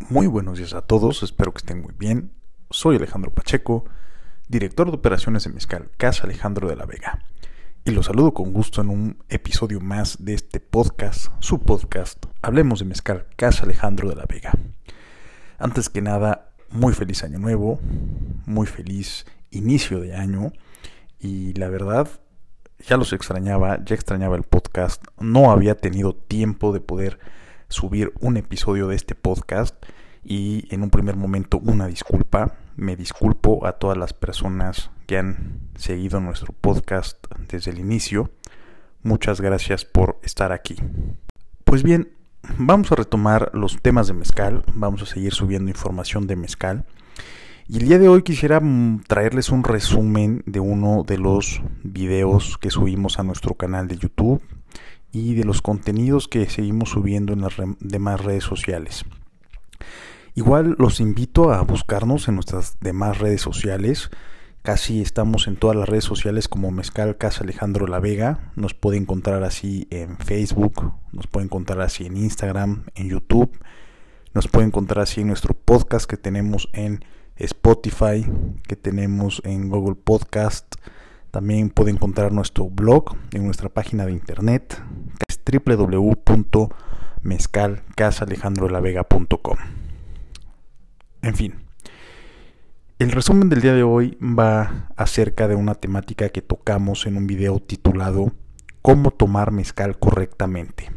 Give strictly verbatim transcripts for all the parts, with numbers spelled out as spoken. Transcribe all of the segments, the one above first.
Muy buenos días a todos, espero que estén muy bien. Soy Alejandro Pacheco, director de operaciones de Mezcal Casa Alejandro de la Vega, y los saludo con gusto en un episodio más de este podcast, su podcast, Hablemos de Mezcal Casa Alejandro de la Vega. Antes que nada, muy feliz año nuevo, muy feliz inicio de año, y la verdad, ya los extrañaba, ya extrañaba el podcast, no había tenido tiempo de poder subir un episodio de este podcast y en un primer momento una disculpa, me disculpo a todas las personas que han seguido nuestro podcast desde el inicio, muchas gracias por estar aquí. Pues bien, vamos a retomar los temas de mezcal, vamos a seguir subiendo información de mezcal y el día de hoy quisiera traerles un resumen de uno de los videos que subimos a nuestro canal de YouTube y de los contenidos que seguimos subiendo en las re- demás redes sociales. Igual los invito a buscarnos en nuestras demás redes sociales. Casi estamos en todas las redes sociales como Mezcal Casa Alejandro La Vega. Nos puede encontrar así en Facebook, nos puede encontrar así en Instagram, en YouTube. Nos puede encontrar así en nuestro podcast que tenemos en Spotify, que tenemos en Google Podcast. También puede encontrar nuestro blog en nuestra página de internet, que es doble u doble u doble u punto mezcal casa alejandro de la vega punto com. En fin, el resumen del día de hoy va acerca de una temática que tocamos en un video titulado ¿Cómo tomar mezcal correctamente?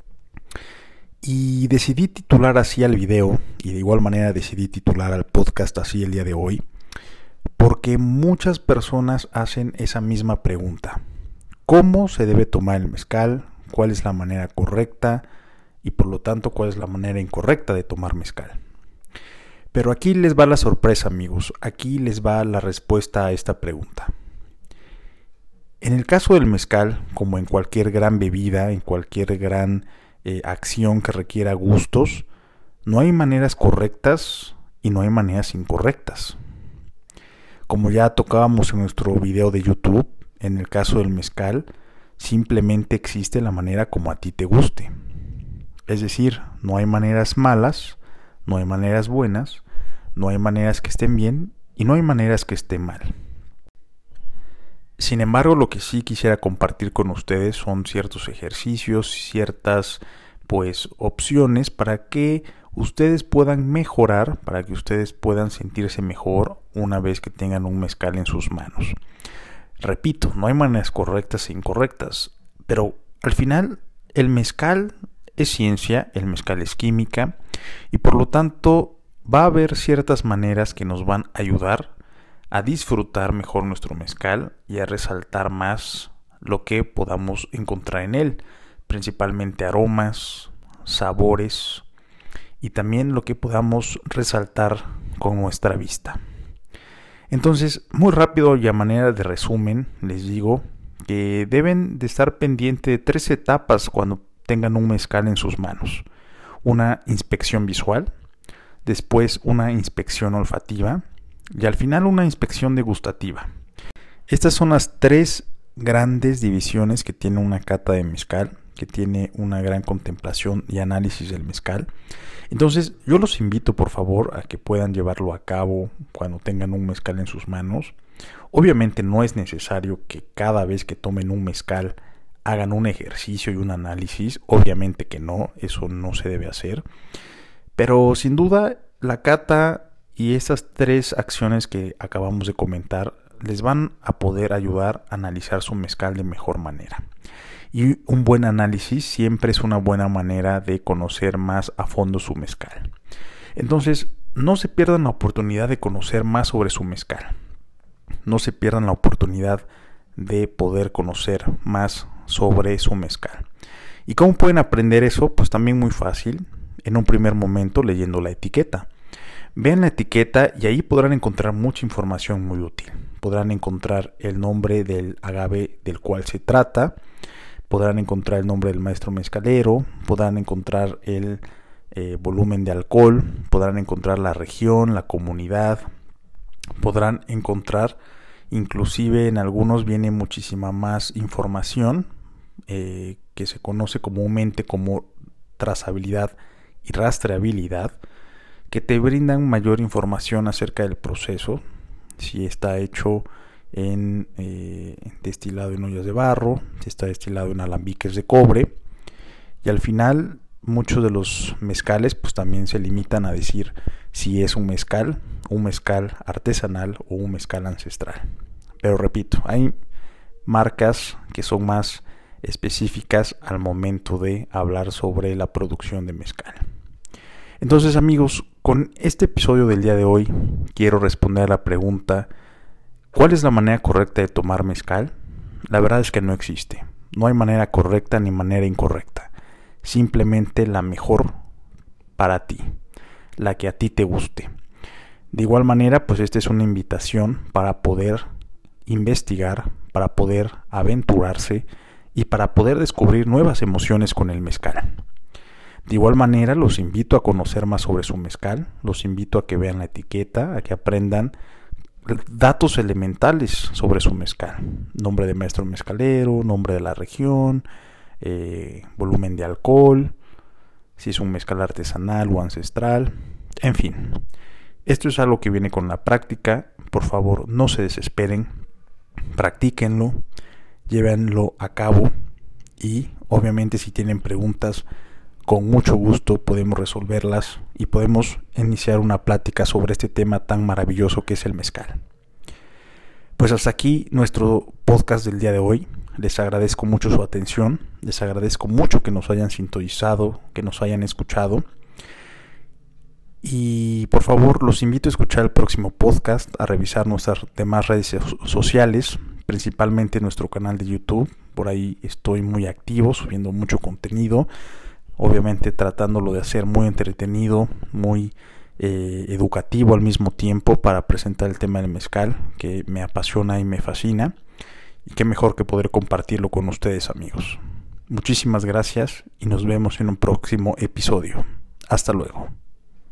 Y decidí titular así al video, y de igual manera decidí titular al podcast así el día de hoy, porque muchas personas hacen esa misma pregunta. ¿Cómo se debe tomar el mezcal? ¿Cuál es la manera correcta? Y por lo tanto, ¿cuál es la manera incorrecta de tomar mezcal? Pero aquí les va la sorpresa, amigos. Aquí les va la respuesta a esta pregunta. En el caso del mezcal, como en cualquier gran bebida, en cualquier gran eh, acción que requiera gustos, no hay maneras correctas y no hay maneras incorrectas. Como ya tocábamos en nuestro video de YouTube, en el caso del mezcal, simplemente existe la manera como a ti te guste. Es decir, no hay maneras malas, no hay maneras buenas, no hay maneras que estén bien y no hay maneras que estén mal. Sin embargo, lo que sí quisiera compartir con ustedes son ciertos ejercicios, ciertas pues opciones para que ustedes puedan mejorar, para que ustedes puedan sentirse mejor una vez que tengan un mezcal en sus manos. Repito, no hay maneras correctas e incorrectas, pero al final el mezcal es ciencia, el mezcal es química y por lo tanto va a haber ciertas maneras que nos van a ayudar a disfrutar mejor nuestro mezcal y a resaltar más lo que podamos encontrar en él, principalmente aromas, sabores y también lo que podamos resaltar con nuestra vista. Entonces, muy rápido y a manera de resumen, les digo que deben de estar pendientes de tres etapas cuando tengan un mezcal en sus manos. Una inspección visual, después una inspección olfativa y al final una inspección degustativa. Estas son las tres grandes divisiones que tiene una cata de mezcal, que tiene una gran contemplación y análisis del mezcal. Entonces yo los invito por favor a que puedan llevarlo a cabo cuando tengan un mezcal en sus manos. Obviamente no es necesario que cada vez que tomen un mezcal hagan un ejercicio y un análisis, obviamente que no, eso no se debe hacer. Pero sin duda la cata y estas tres acciones que acabamos de comentar les van a poder ayudar a analizar su mezcal de mejor manera. Y un buen análisis siempre es una buena manera de conocer más a fondo su mezcal. Entonces, no se pierdan la oportunidad de conocer más sobre su mezcal. No se pierdan la oportunidad de poder conocer más sobre su mezcal. ¿Y cómo pueden aprender eso? Pues también muy fácil. En un primer momento leyendo la etiqueta. Vean la etiqueta y ahí podrán encontrar mucha información muy útil. Podrán encontrar el nombre del agave del cual se trata. Podrán encontrar el nombre del maestro mezcalero, podrán encontrar el eh, volumen de alcohol, podrán encontrar la región, la comunidad, podrán encontrar, inclusive en algunos viene muchísima más información eh, que se conoce comúnmente como trazabilidad y rastreabilidad, que te brindan mayor información acerca del proceso, si está hecho en eh, destilado en ollas de barro, si está destilado en alambiques de cobre, y al final muchos de los mezcales pues también se limitan a decir si es un mezcal, un mezcal artesanal o un mezcal ancestral. Pero repito, hay marcas que son más específicas al momento de hablar sobre la producción de mezcal. Entonces, amigos, con este episodio del día de hoy quiero responder a la pregunta: ¿cuál es la manera correcta de tomar mezcal? La verdad es que no existe. No hay manera correcta ni manera incorrecta. Simplemente la mejor para ti, la que a ti te guste. De igual manera, pues esta es una invitación para poder investigar, para poder aventurarse y para poder descubrir nuevas emociones con el mezcal. De igual manera, los invito a conocer más sobre su mezcal, los invito a que vean la etiqueta, a que aprendan datos elementales sobre su mezcal: nombre de maestro mezcalero, nombre de la región, eh, volumen de alcohol, si es un mezcal artesanal o ancestral, en fin. Esto es algo que viene con la práctica. Por favor, no se desesperen, practíquenlo, llévenlo a cabo y obviamente si tienen preguntas, con mucho gusto podemos resolverlas y podemos iniciar una plática sobre este tema tan maravilloso que es el mezcal. Pues hasta aquí nuestro podcast del día de hoy. Les agradezco mucho su atención, les agradezco mucho que nos hayan sintonizado, que nos hayan escuchado. Y por favor, los invito a escuchar el próximo podcast, a revisar nuestras demás redes sociales, principalmente nuestro canal de YouTube. Por ahí estoy muy activo, subiendo mucho contenido. Obviamente tratándolo de hacer muy entretenido, muy eh, educativo al mismo tiempo para presentar el tema del mezcal, que me apasiona y me fascina. Y qué mejor que poder compartirlo con ustedes, amigos. Muchísimas gracias y nos vemos en un próximo episodio. Hasta luego.